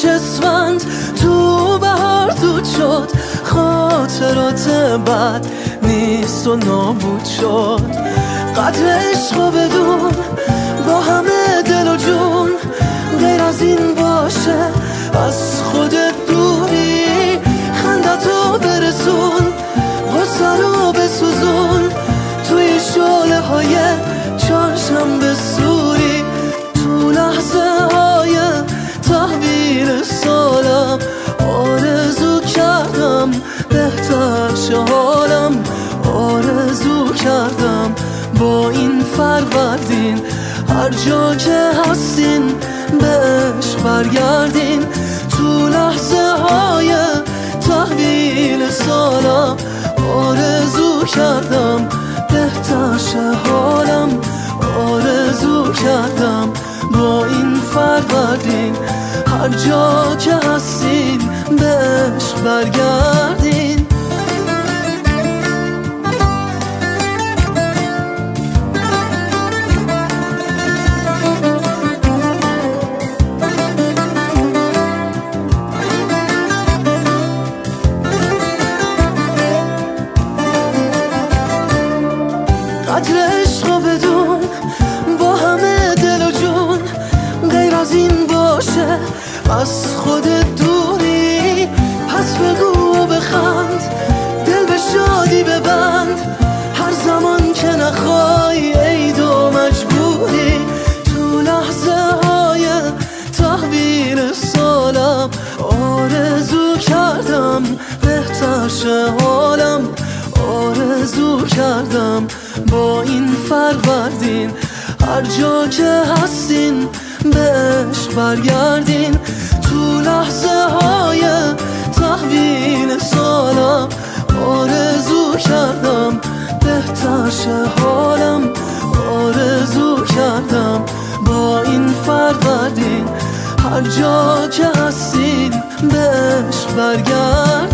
اسفند تو بهار دود شد، خاطرات بد نیست و نابود شد. قدر عشق بدون با همه دل و جون، غیر از این باشه از خودت دوری. خندتو برسون، غصه رو بسوزون، توی شعله های چهارشنبه سوری. تو لحظه های تحویل سالم آرزو کردم بهتر شه حالم. آرزو کردم با این فروردین هر جا که هستین به عشق برگردین. تو لحظه های تحویل سالم آرزو کردم بهتر شه حالم. آرزو کردم با این فروردین هر جا که هستین به عشق برگردین. قدر عشق بدون با همه دل و جون، غیر از این باشه از خودت دوری. پس بگو و بخند، دل به شادی ببند، هر زمان که نخوای عید و مجبوری. تو لحظه های تحویل سالم آرزو کردم بهتر شه حالم. آرزو کردم با این فروردین هر جا که هستین به عشق برگردین. تو لحظه های تحویل سالم آرزو کردم بهتر شه حالم. آرزو کردم با این فروردین هر جا که هستین به عشق برگردین.